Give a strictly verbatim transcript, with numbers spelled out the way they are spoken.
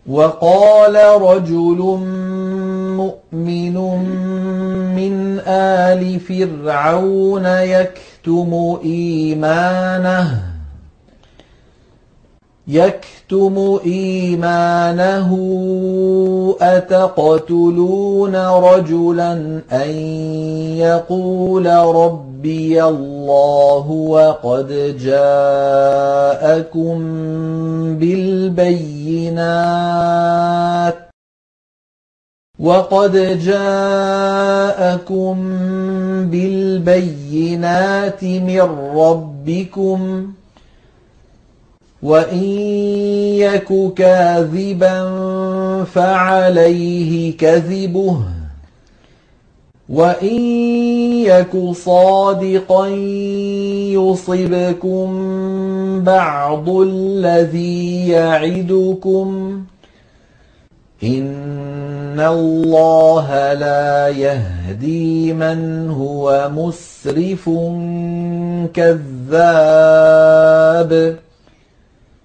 وقال رجل مؤمن من آل فرعون يكتم إيمانه يكتم إيمانه أتقتلون رجلا أن يقول ربي الله وقد جاءكم بالبينات وقد جاءكم بالبينات من ربكم وإن يك كاذبا فعليه كذبه وإن يك صادقا يصبكم بعض الذي يعدكم إن الله لا يهدي من هو مسرف كذاب